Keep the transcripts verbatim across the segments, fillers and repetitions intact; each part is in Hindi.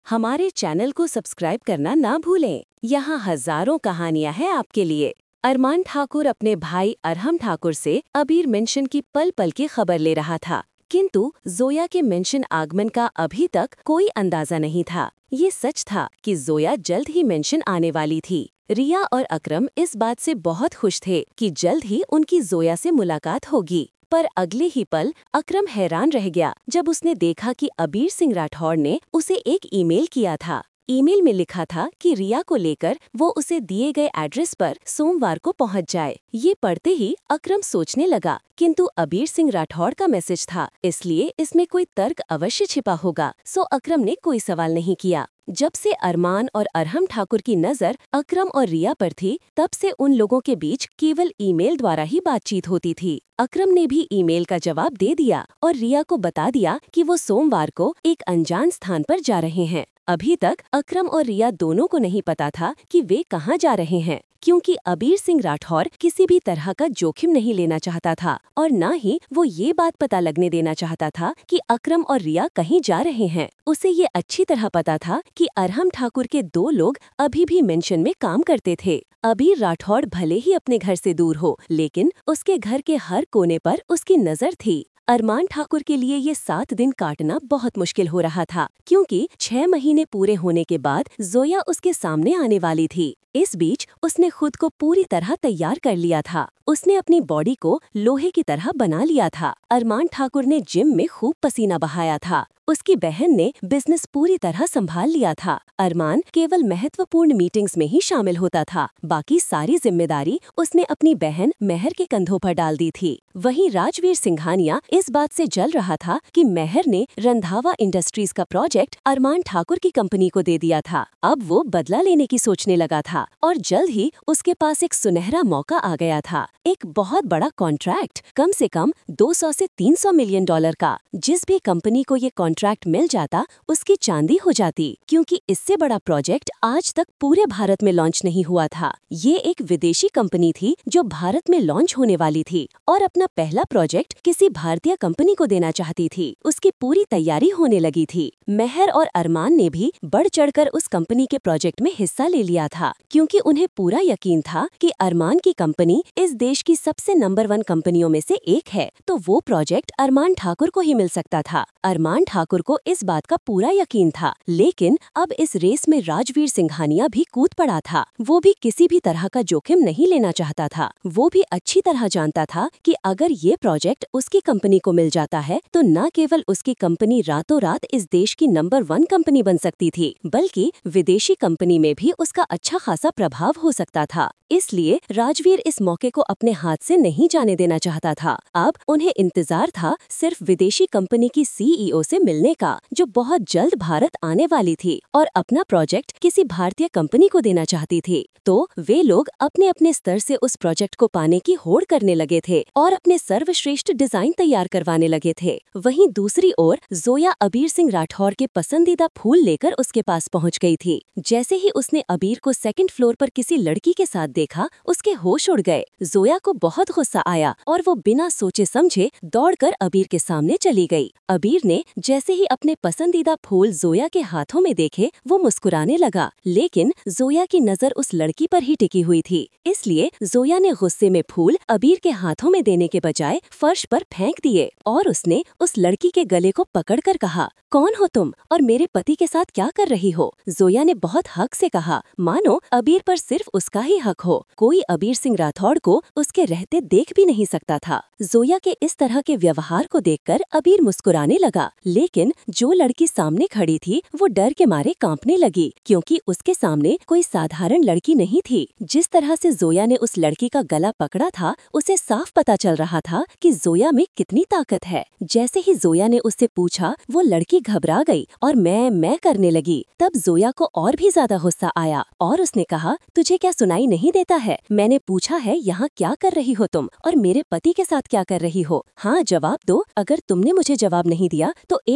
हमारे चैनल को सब्सक्राइब करना ना भूलें। यहाँ हजारों कहानियां हैं आपके लिए। अरमान ठाकुर अपने भाई अरहम ठाकुर से अबीर मेंशन की पल पल की खबर ले रहा था, किंतु जोया के मेंशन आगमन का अभी तक कोई अंदाजा नहीं था। ये सच था कि जोया जल्द ही मेंशन आने वाली थी। रिया और अकरम इस बात से बहुत खुश थे कि जल्द ही उनकी जोया से मुलाकात होगी। पर अगले ही पल अकरम हैरान रह गया जब उसने देखा कि अबीर सिंह राठौड़ ने उसे एक ईमेल किया था। ईमेल में लिखा था कि रिया को लेकर वो उसे दिए गए एड्रेस पर सोमवार को पहुंच जाए। ये पढ़ते ही अकरम सोचने लगा, किंतु अबीर सिंह राठौड़ का मैसेज था, इसलिए इसमें कोई तर्क अवश्य छिपा होगा। सो अकरम ने कोई सवाल नहीं किया। जब से अरमान और अरहम ठाकुर की नज़र अकरम और रिया पर थी, तब से उन लोगों के बीच केवल ईमेल द्वारा ही बातचीत होती थी। अकरम ने भी ईमेल का जवाब दे दिया और रिया को बता दिया कि वो सोमवार को एक अनजान स्थान पर जा रहे हैं। अभी तक अकरम और रिया दोनों को नहीं पता था कि वे कहाँ जा रहे हैं, क्योंकि अबीर सिंह राठौर किसी भी तरह का जोखिम नहीं लेना चाहता था और न ही वो ये बात पता लगने देना चाहता था कि अकरम और रिया कहीं जा रहे हैं। उसे ये अच्छी तरह पता था कि अरहम ठाकुर के दो लोग अभी भी मेंशन में काम करते थे। अबीर राठौड़ भले ही अपने घर से दूर हो, लेकिन उसके घर के हर कोने पर उसकी नज़र थी। अरमान ठाकुर के लिए ये सात दिन काटना बहुत मुश्किल हो रहा था, क्योंकि छह महीने पूरे होने के बाद जोया उसके सामने आने वाली थी। इस बीच उसने खुद को पूरी तरह तैयार कर लिया था। उसने अपनी बॉडी को लोहे की तरह बना लिया था। अरमान ठाकुर ने जिम में खूब पसीना बहाया था। उसकी बहन ने बिजनेस पूरी तरह संभाल लिया था। अरमान केवल महत्वपूर्ण मीटिंग्स में ही शामिल होता था, बाकी सारी जिम्मेदारी उसने अपनी बहन मेहर के कंधों पर डाल दी थी। वहीं राजवीर सिंघानिया इस बात से जल रहा था कि मेहर ने रंधावा इंडस्ट्रीज का प्रोजेक्ट अरमान ठाकुर की कंपनी को दे दिया था। अब वो बदला लेने की सोचने लगा था और जल्द ही उसके पास एक सुनहरा मौका आ गया था। एक बहुत बड़ा कॉन्ट्रैक्ट, कम से कम दो सौ से तीन सौ मिलियन डॉलर का। जिस भी कंपनी को ये कॉन्ट्रैक्ट मिल जाता, उसकी चांदी हो जाती, क्योंकि इससे बड़ा प्रोजेक्ट आज तक पूरे भारत में लॉन्च नहीं हुआ था। ये एक विदेशी कंपनी थी जो भारत में लॉन्च होने वाली थी और अपना पहला प्रोजेक्ट किसी भारतीय कंपनी को देना चाहती थी। उसकी पूरी तैयारी होने लगी थी। मेहर और अरमान ने भी बढ़ चढ़कर उस कंपनी के प्रोजेक्ट में हिस्सा ले लिया था, क्योंकि उन्हें पूरा यकीन था कि अरमान की कंपनी इस देश की सबसे नंबर वन कंपनियों में से एक है, तो वो प्रोजेक्ट अरमान ठाकुर को ही मिल सकता था। अरमान ठाकुर को इस बात का पूरा यकीन था, लेकिन अब इस रेस में राजवीर सिंघानिया भी कूद पड़ा था। वो भी किसी भी तरह का जोखिम नहीं लेना चाहता था। वो भी अच्छी तरह जानता था कि अगर ये प्रोजेक्ट उसकी कंपनी को मिल जाता है, तो न केवल उसकी कंपनी रातों रात इस देश की नंबर वन कंपनी बन सकती थी, बल्कि विदेशी कंपनी में भी उसका अच्छा खासा प्रभाव हो सकता था। इसलिए राजवीर इस मौके को अपने हाथ से नहीं जाने देना चाहता था। अब उन्हें इंतजार था सिर्फ विदेशी कंपनी की सीईओ से मिलने का, जो बहुत जल्द भारत आने वाली थी और अपना प्रोजेक्ट किसी भारतीय कंपनी को देना चाहती थी। तो वे लोग अपने अपने स्तर से उस प्रोजेक्ट को पाने की होड़ करने लगे थे और अपने सर्वश्रेष्ठ डिजाइन तैयार करवाने लगे थे। वहीं दूसरी ओर जोया अबीर सिंह राठौर के पसंदीदा फूल लेकर उसके पास पहुंच गई थी। जैसे ही उसने अबीर को सेकंड फ्लोर पर किसी लड़की के साथ देखा, उसके होश उड़ गए। जोया को बहुत गुस्सा आया और वो बिना सोचे समझे दौड़कर अबीर के सामने चली गई। अबीर ने जैसे ही अपने पसंदीदा फूल जोया के हाथों में देखे, वो मुस्कुराने लगा, लेकिन जोया की नजर उस लड़की पर ही टिकी हुई थी। इसलिए जोया ने गुस्से में फूल अबीर के हाथों में देने के बजाय फर्श पर फेंक दिए और उसने उस लड़की के गले को पकड़कर कहा, कौन हो तुम और मेरे पति के साथ क्या कर रही हो? जोया ने बहुत हक से कहा, मानो अबीर पर सिर्फ उसका ही हक हो। कोई अबीर सिंह राठौड़ को उसके रहते देख भी नहीं सकता था। जोया के इस तरह के व्यवहार को देखकर अबीर मुस्कुराने लगा, लेकिन जो लड़की सामने खड़ी थी वो डर के मारे कांपने लगी, क्योंकि उसके सामने कोई साधारण लड़की नहीं थी। जिस तरह से जोया ने उस लड़की का गला पकड़ा था, उसे साफ पता चल रहा था कि जोया में कितनी ताकत है। जैसे ही जोया ने उससे पूछा, वो लड़की घबरा गई और मैं मैं करने लगी। तब जोया को और भी ज्यादा गुस्सा आया और उसने कहा, तुझे क्या सुनाई नहीं देता है? मैंने पूछा है यहाँ क्या कर रही हो तुम और मेरे पति के साथ क्या कर रही हो? हाँ, जवाब दो। अगर तुमने मुझे जवाब नहीं दिया तो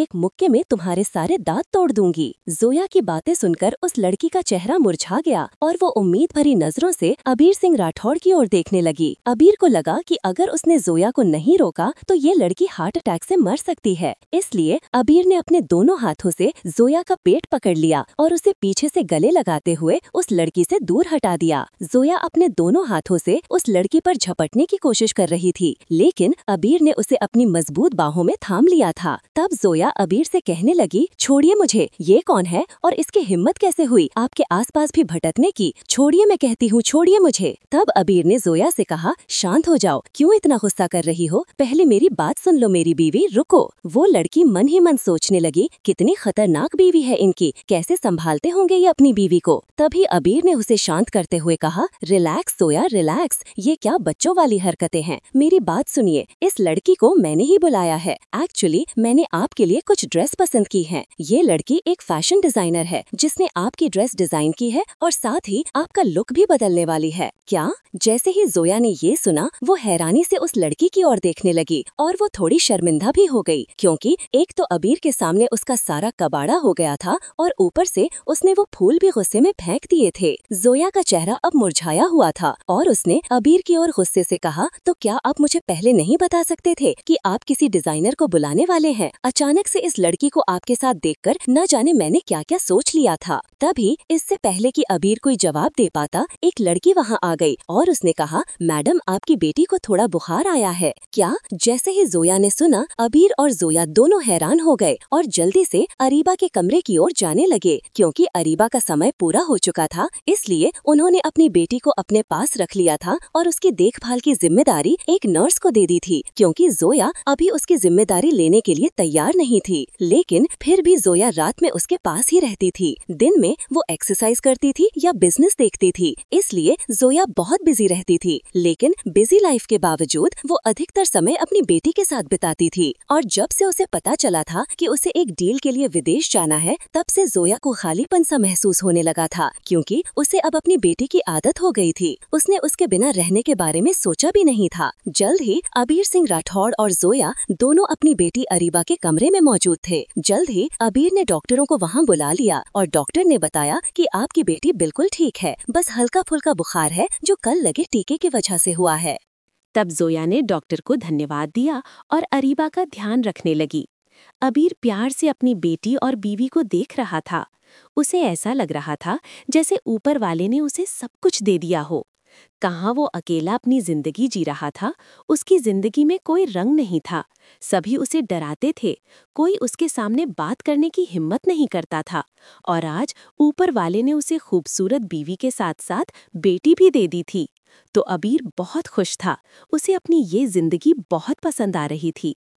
एक मुक्के में तुम्हारे सारे दांत तोड़ दूंगी। जोया की बातें सुनकर उस लड़की का चेहरा मुरझा गया और वो उम्मीद भरी नजरों से अबीर सिंह राठौड़ की ओर देखने लगी। अबीर को लगा कि अगर उसने जोया को नहीं रोका तो ये लड़की हार्ट अटैक से मर सकती है। इसलिए अबीर ने अपने दोनों हाथों से जोया का पेट पकड़ लिया और उसे पीछे से गले लगाते हुए उस लड़की से दूर हटा दिया। जोया अपने दोनों हाथों से उस लड़की पर झपटने की कोशिश कर रही थी, लेकिन अबीर ने उसे अपनी मजबूत बाहों में थाम लिया था। तब जोया अबीर से कहने लगी, छोड़िए मुझे, ये कौन है और इसकी हिम्मत कैसे हुई आपके आसपास भी भटकने की? छोड़िए, मैं कहती हूँ, छोड़िए मुझे। तब अबीर ने जोया से कहा, शांत हो जाओ, क्यों इतना गुस्सा कर रही हो? पहले मेरी बात सुन लो मेरी बीवी, रुको। वो लड़की मन ही मन सोचने लगी, कितनी खतरनाक बीवी है इनकी, कैसे संभालते होंगे ये अपनी बीवी को। तभी अबीर ने उसे शांत करते हुए कहा, रिलैक्स जोया, रिलैक्स, ये क्या बच्चों वाली हरकतें हैं? मेरी बात सुनिए, इस लड़की को मैंने ही बुलाया है। एक्चुअली मैंने आपके लिए कुछ ड्रेस पसंद की है। ये लड़की एक फैशन डिजाइनर है जिसने आपकी ड्रेस डिजाइन की है और साथ ही आपका लुक भी बदलने वाली है। क्या? जैसे ही जोया ने ये सुना, वो हैरानी से उस लड़की की ओर देखने लगी और वो थोड़ी शर्मिंदा भी हो गई, क्योंकि एक तो अबीर के सामने उसका सारा कबाड़ा हो गया था और ऊपर से उसने वो फूल भी गुस्से में फेंक दिए थे। जोया का चेहरा अब मुरझाया हुआ था और उसने अबीर की ओर गुस्से से कहा, तो क्या आप मुझे पहले नहीं बता सकते थे कि आप किसी डिजाइनर को बुलाने वाले हैं? अचानक से इस लड़की को आपके साथ देखकर न जाने मैंने क्या क्या सोच लिया था। तभी इससे पहले कि अबीर कोई जवाब दे पाता, एक लड़की वहाँ आ गई और उसने कहा, मैडम आपकी बेटी को थोड़ा बुखार आया है। क्या? जैसे ही जोया ने सुना, अबीर और जोया दोनों हैरान हो गए और जल्दी से अरीबा के कमरे की ओर जाने लगे। क्योंकि अरीबा का समय पूरा हो चुका था, इसलिए उन्होंने अपनी बेटी को अपने पास रख लिया था और उसकी देखभाल की जिम्मेदारी एक नर्स को दे दी थी, क्योंकि जोया अभी उसकी जिम्मेदारी लेने के लिए तैयार नहीं थी। लेकिन फिर भी जोया रात में उसके पास ही रहती थी। दिन में वो एक्सरसाइज करती थी या बिजनेस देखती थी, इसलिए जोया बहुत बिजी रहती थी। लेकिन बिजी लाइफ के बावजूद वो अधिकतर समय अपनी बेटी के साथ बिताती थी। और जब से उसे पता चला था कि उसे एक डील के लिए विदेश जाना है, तब से जोया को खालीपन सा महसूस होने लगा था, क्योंकि उसे अब अपनी बेटी की आदत हो गई थी। उसने उसके बिना रहने के बारे में सोचा भी नहीं था। जल्द ही अबीर सिंह राठौड़ और जोया दोनों अपनी बेटी अरीबा के कमरे में मौजूद थे। जल्द ही अबीर ने डॉक्टरों को वहाँ बुला लिया और डॉक्टर ने बताया कि आपकी बेटी बिल्कुल ठीक है, बस हल्का फुल्का बुखार है जो कल लगे टीके की वजह से हुआ है। तब जोया ने डॉक्टर को धन्यवाद दिया और अरीबा का ध्यान रखने लगी। अबीर प्यार से अपनी बेटी और बीवी को देख रहा था। उसे ऐसा लग रहा था जैसे ऊपर वाले ने उसे सब कुछ दे दिया हो। कहाँ वो अकेला अपनी जिंदगी जी रहा था, उसकी जिंदगी में कोई रंग नहीं था। सभी उसे डराते थे, कोई उसके सामने बात करने की हिम्मत नहीं करता था। और आज ऊपर वाले ने उसे खूबसूरत बीवी के साथ साथ बेटी भी दे दी थी। तो अबीर बहुत खुश था, उसे अपनी ये जिंदगी बहुत पसंद आ रही थी।